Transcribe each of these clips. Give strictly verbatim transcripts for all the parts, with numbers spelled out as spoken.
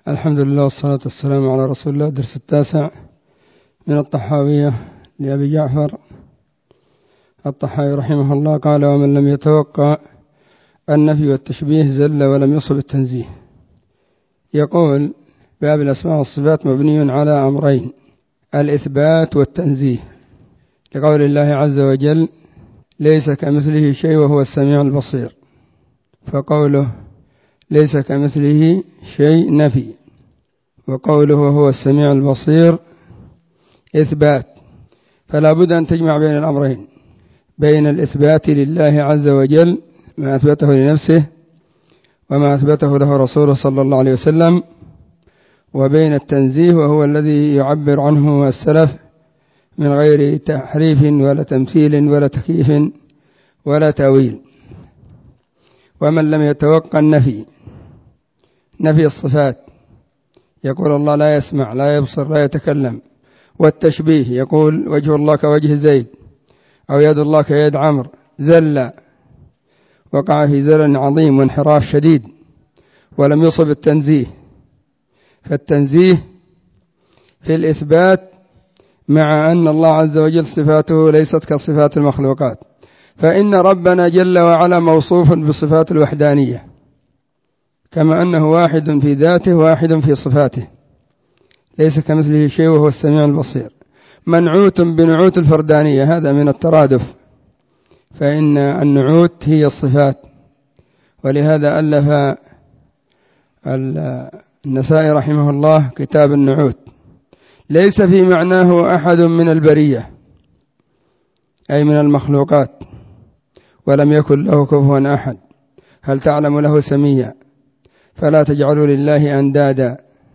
الحمد لله والصلاة والسلام على رسول الله. درس التاسع من الطحاوية لأبي جعفر الطحاوي رحمه الله. قال: ومن لم يتوقع النفي والتشبيه زل ولم يصب التنزيه. يقول: باب الأسماء والصفات مبني على أمرين: الإثبات والتنزيه، لقول الله عز وجل: ليس كمثله شيء وهو السميع البصير. فقوله ليس كمثله شيء نفي، وقوله وهو السميع البصير إثبات. فلا بد أن تجمع بين الأمرين، بين الإثبات لله عز وجل ما أثبته لنفسه وما أثبته له رسوله صلى الله عليه وسلم، وبين التنزيه وهو الذي يعبر عنه السلف من غير تحريف ولا تمثيل ولا تكييف ولا تأويل. ومن لم يتوقع النفي، نفي الصفات، يقول الله لا يسمع لا يبصر لا يتكلم. والتشبيه، يقول وجه الله كوجه زيد أو يد الله كيد عمرو، زل، وقع في زلل عظيم وانحراف شديد ولم يصب التنزيه. فالتنزيه في الإثبات، مع أن الله عز وجل صفاته ليست كصفات المخلوقات، فإن ربنا جل وعلا موصوف بصفات الوحدانية، كما أنه واحد في ذاته واحد في صفاته، ليس كمثله شيء وهو السميع البصير. منعوت بنعوت الفردانية، هذا من الترادف، فإن النعوت هي الصفات. ولهذا ألف النسائي رحمه الله كتاب النعوت. ليس في معناه أحد من البرية أي من المخلوقات، ولم يكن له كفوا أحد. هل تعلم له سميا؟ فلا تجعلوا لله أندادا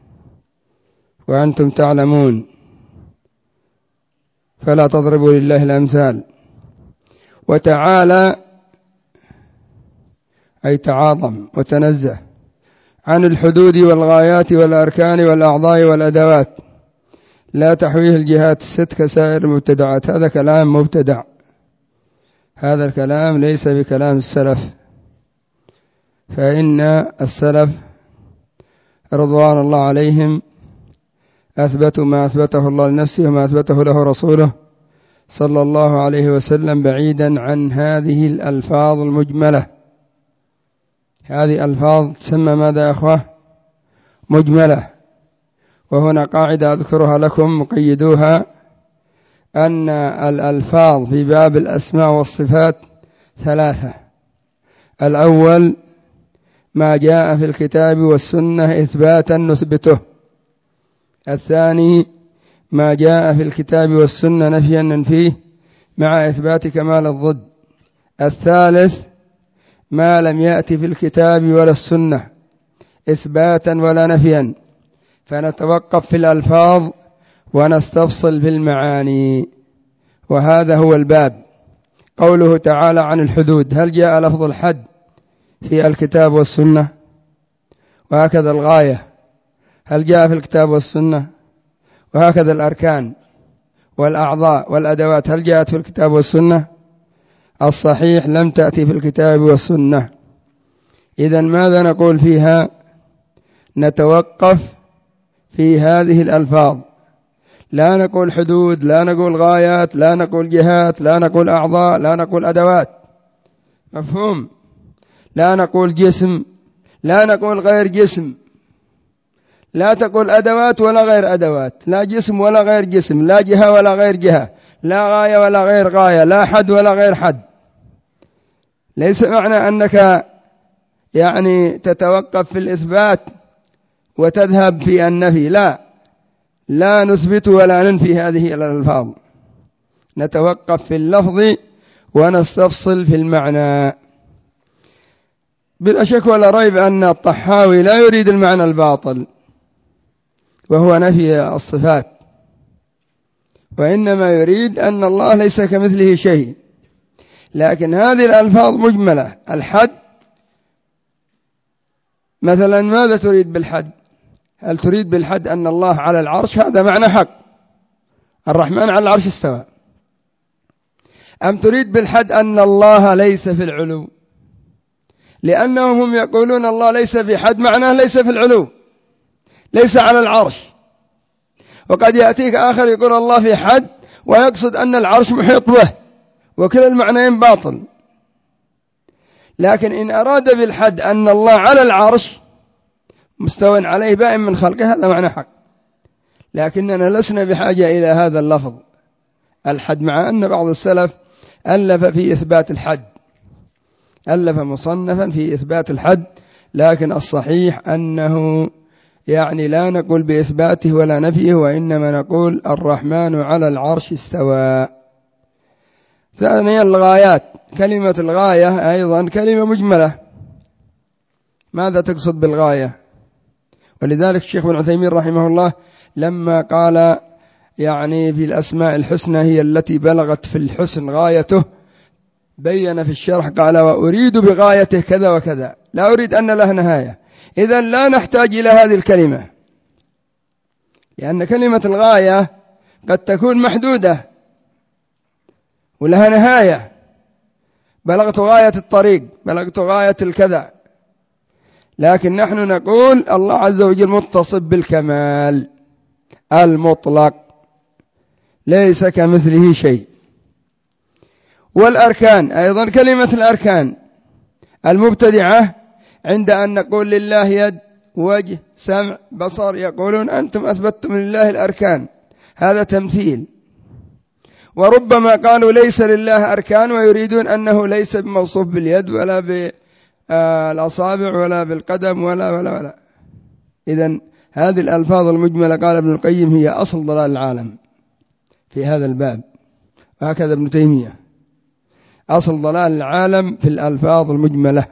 وأنتم تعلمون، فلا تضربوا لله الأمثال. وتعالى أي تعاظم وتنزه عن الحدود والغايات والأركان والأعضاء والأدوات، لا تحويه الجهات الست كسائر المبتدعات. هذا كلام مبتدع، هذا الكلام ليس بكلام السلف، فإن السلف رضوان الله عليهم أثبتوا ما أثبته الله لنفسه وما أثبته له رسوله صلى الله عليه وسلم، بعيدا عن هذه الألفاظ المجملة. هذه ألفاظ تسمى ماذا يا أخوة؟ مجملة. وهنا قاعدة أذكرها لكم مقيدوها، أن الألفاظ في باب الأسماء والصفات ثلاثة: الأول ما جاء في الكتاب والسنة إثباتا نثبته، الثاني ما جاء في الكتاب والسنة نفيا ننفيه مع إثبات كمال الضد، الثالث ما لم يأتي في الكتاب ولا السنة إثباتا ولا نفيا، فنتوقف في الألفاظ ونستفصل في المعاني. وهذا هو الباب. قوله تعالى عن الحدود، هل جاء لفظ الحد في الكتاب والسنة؟ وهكذا الغاية، هل جاء في الكتاب والسنة؟ وهكذا الأركان والأعضاء والأدوات، هل جاءت في الكتاب والسنة؟ الصحيح لم تأتي في الكتاب والسنة. إذن ماذا نقول فيها؟ نتوقف في هذه الألفاظ، لا نقول حدود، لا نقول غايات، لا نقول جهات، لا نقول أعضاء، لا نقول أدوات، مفهوم؟ لا نقول جسم، لا نقول غير جسم، لا تقول أدوات ولا غير أدوات، لا جسم ولا غير جسم، لا جهة ولا غير جهة، لا غاية ولا غير غاية، لا حد ولا غير حد. ليس معنى أنك يعني تتوقف في الإثبات وتذهب في النفي، لا لا نثبت ولا ننفي هذه الألفاظ، نتوقف في اللفظ ونستفصل في المعنى. بلا شك ولا ريب أن الطحاوي لا يريد المعنى الباطل وهو نفي الصفات، وإنما يريد أن الله ليس كمثله شيء. لكن هذه الألفاظ مجملة. الحد مثلا، ماذا تريد بالحد؟ هل تريد بالحد أن الله على العرش؟ هذا معنى حق، الرحمن على العرش استوى. أم تريد بالحد أن الله ليس في العلو؟ لأنهم هم يقولون الله ليس في حد، معناه ليس في العلو. ليس على العرش. وقد يأتيك آخر يقول الله في حد ويقصد أن العرش محيط به، وكلا المعنيين باطل. لكن إن أراد بالحد أن الله على العرش مستوى عليه بائن من خلقه، هذا معنى حق. لكننا لسنا بحاجة إلى هذا اللفظ الحد، مع أن بعض السلف ألف في إثبات الحد، ألف مصنفا في إثبات الحد، لكن الصحيح أنه يعني لا نقول بإثباته ولا نفيه، وإنما نقول الرحمن على العرش استوى. ثانيا الغايات، كلمة الغاية أيضا كلمة مجملة، ماذا تقصد بالغاية؟ ولذلك الشيخ بن عثيمين رحمه الله لما قال يعني في الأسماء الحسنى هي التي بلغت في الحسن غايته، بين في الشرح قال وأريد بغايته كذا وكذا، لا أريد أن له نهاية. إذن لا نحتاج إلى هذه الكلمة، لأن كلمة الغاية قد تكون محدودة ولها نهاية، بلغت غاية الطريق، بلغت غاية الكذا. لكن نحن نقول الله عز وجل متصف بالكمال المطلق، ليس كمثله شيء. والأركان أيضا، كلمة الأركان المبتدعة عند أن نقول لله يد وجه سمع بصر يقولون أنتم أثبتتم لله الأركان، هذا تمثيل. وربما قالوا ليس لله أركان ويريدون أنه ليس بموصوف باليد ولا بالأصابع ولا بالقدم ولا ولا ولا. إذن هذه الألفاظ المجملة قال ابن القيم هي أصل ضلال العالم في هذا الباب، وهكذا ابن تيمية، أصل ضلال العالم في الألفاظ المجملة.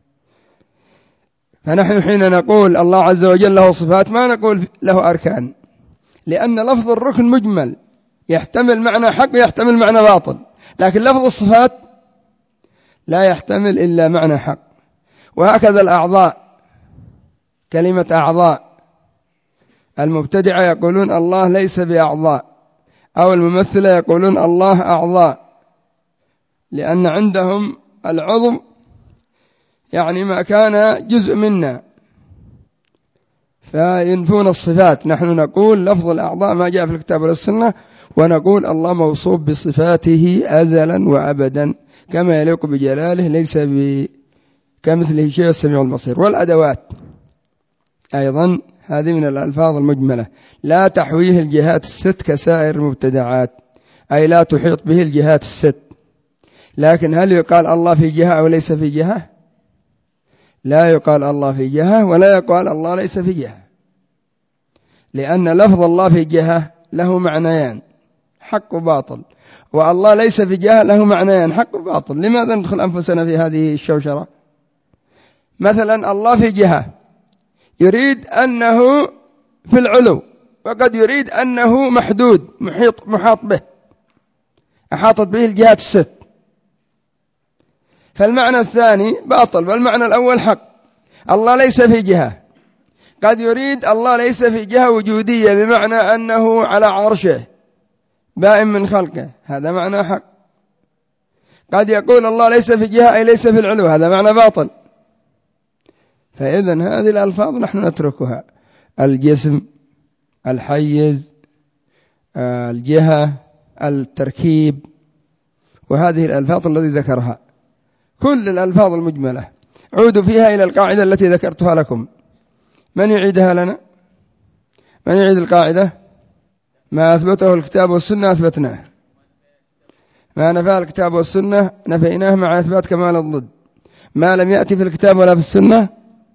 فنحن حين نقول الله عز وجل له صفات ما نقول له أركان، لأن لفظ الركن مجمل يحتمل معنى حق ويحتمل معنى باطل، لكن لفظ الصفات لا يحتمل إلا معنى حق. وهكذا الأعضاء، كلمة أعضاء، المبتدعة يقولون الله ليس بأعضاء، أو الممثلة يقولون الله أعضاء، لأن عندهم العضو يعني ما كان جزء منا، فينفون الصفات. نحن نقول لفظ الأعضاء ما جاء في الكتاب والسنة، ونقول الله موصوف بصفاته أزلا وأبدا كما يليق بجلاله، ليس كمثله شيء السميع البصير. والأدوات أيضا هذه من الألفاظ المجملة، لا تحويه الجهات الست كسائر المبتدعات، أي لا تحيط به الجهات الست. لكن هل يقال الله في جهة أو ليس في جهة؟ لا يقال الله في جهة ولا يقال الله ليس في جهة، لأن لفظ الله في جهة له معنيان حق وباطل، والله ليس في جهة له معنيان حق وباطل. لماذا ندخل أنفسنا في هذه الشوشرة؟ مثلا الله في جهة يريد أنه في العلو، وقد يريد أنه محدود محيط محاط به، أحاطت به الجهات الست، فالمعنى الثاني باطل والمعنى الأول حق. الله ليس في جهة، قد يريد الله ليس في جهة وجودية بمعنى أنه على عرشه بائن من خلقه، هذا معنى حق. قد يقول الله ليس في جهة أي ليس في العلو، هذا معنى باطل. فإذن هذه الألفاظ نحن نتركها، الجسم، الحيز، الجهة، التركيب، وهذه الألفاظ التي ذكرها كل الألفاظ المجملة عودوا فيها إلى القاعدة التي ذكرتها لكم. من يعيدها لنا؟ من يعيد القاعدة؟ ما أثبته الكتاب والسنة أثبتناه، ما نفى الكتاب والسنة نفيناه مع إثبات كمال الضد. ما لم يأتي في الكتاب ولا في السنة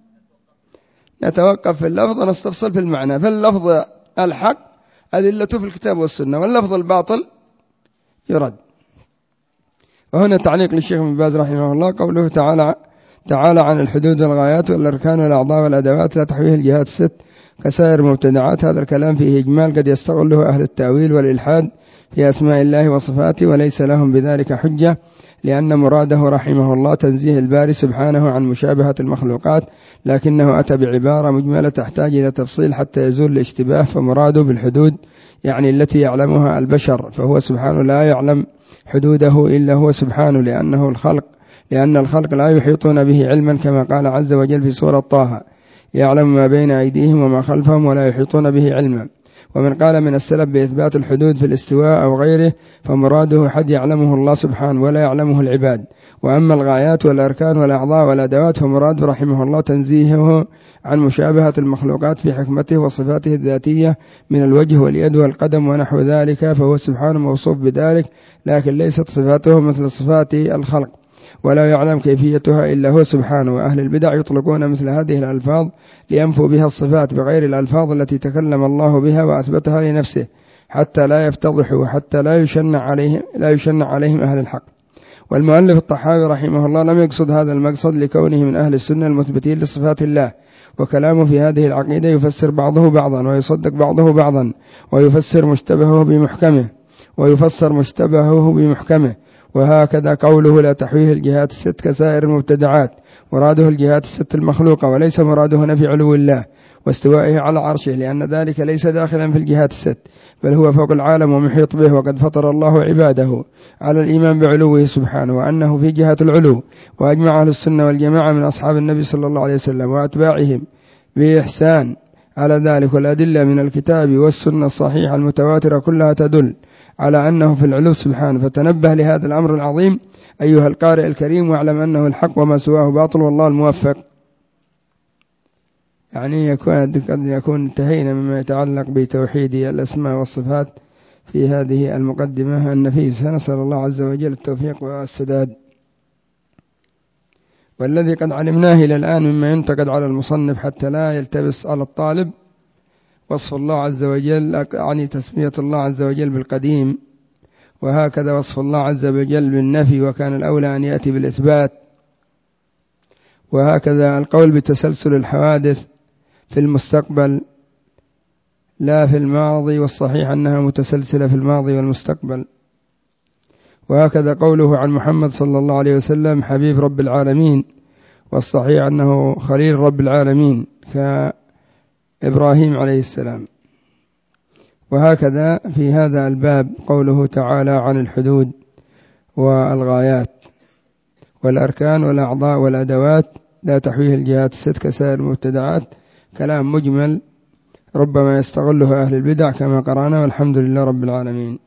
نتوقف في اللفظ ونستفصل في المعنى. فاللفظ الحق أدلته في الكتاب والسنة، واللفظ الباطل يرد. وهنا تعليق للشيخ ابن باز رحمه الله، قوله تعالى تعالى عن الحدود والغايات والأركان والأعضاء والأدوات لا تحويه الجهات الست كسائر المبتدعات. هذا الكلام فيه إجمال قد يستغله أهل التأويل والإلحاد في أسماء الله وصفاته، وليس لهم بذلك حجة، لأن مراده رحمه الله تنزيه الباري سبحانه عن مشابهة المخلوقات، لكنه أتى بعبارة مجملة تحتاج إلى تفصيل حتى يزول الاشتباه. فمراده بالحدود يعني التي يعلمها البشر، فهو سبحانه لا يعلم حدوده إلا هو سبحانه، لأنه الخلق لأن الخلق لا يحيطون به علما، كما قال عز وجل في سورة طه يعلم ما بين أيديهم وما خلفهم ولا يحيطون به علما. ومن قال من السلف بإثبات الحدود في الاستواء أو غيره فمراده حد يعلمه الله سبحانه ولا يعلمه العباد. وأما الغايات والأركان والأعضاء والأدوات فمراد رحمه الله تنزيهه عن مشابهة المخلوقات في حكمته وصفاته الذاتية من الوجه واليد والقدم ونحو ذلك، فهو سبحانه موصوف بذلك، لكن ليست صفاته مثل صفات الخلق ولا يعلم كيفيتها إلا هو سبحانه. وأهل البدع يطلقون مثل هذه الألفاظ لينفوا بها الصفات بغير الألفاظ التي تكلم الله بها وأثبتها لنفسه حتى لا يفتضحوا وحتى لا يشنع عليهم, لا يشنع عليهم أهل الحق. والمؤلف الطحاوي رحمه الله لم يقصد هذا المقصد لكونه من أهل السنة المثبتين لصفات الله، وكلامه في هذه العقيدة يفسر بعضه بعضا ويصدق بعضه بعضا، ويفسر مشتبهه بمحكمه ويفسر مشتبهه بمحكمه. وهكذا قوله لا تحويه الجهات الست كسائر المبتدعات، مراده الجهات الست المخلوقة وليس مراده نفي علو الله واستوائه على عرشه، لأن ذلك ليس داخلا في الجهات الست بل هو فوق العالم ومحيط به. وقد فطر الله عباده على الإيمان بعلوه سبحانه وأنه في جهة العلو. وأجمع أهل السنة والجماعة من أصحاب النبي صلى الله عليه وسلم وأتباعهم بإحسان على ذلك، والأدلة من الكتاب والسنة الصحيحة المتواترة كلها تدل على أنه في العلو سبحانه. فتنبه لهذا الأمر العظيم أيها القارئ الكريم، واعلم أنه الحق وما سواه باطل والله الموفق. يعني يكون قد يكون انتهينا مما يتعلق بتوحيد الأسماء والصفات في هذه المقدمة النفيسة، نسأل الله عز وجل التوفيق والسداد. والذي قد علمناه إلى الآن مما ينتقد على المصنف حتى لا يلتبس على الطالب وصف الله عز وجل، يعني تسمية الله عز وجل بالقديم، وهكذا وصف الله عز وجل بالنفي وكان الأولى أن يأتي بالإثبات، وهكذا القول بتسلسل الحوادث في المستقبل لا في الماضي، والصحيح أنها متسلسلة في الماضي والمستقبل. وهكذا قوله عن محمد صلى الله عليه وسلم حبيب رب العالمين، والصحيح أنه خليل رب العالمين كإبراهيم عليه السلام. وهكذا في هذا الباب قوله تعالى عن الحدود والغايات والأركان والأعضاء والأدوات لا تحويه الجهات الست كسائر المبتدعات، كلام مجمل ربما يستغله أهل البدع كما قرأنا، والحمد لله رب العالمين.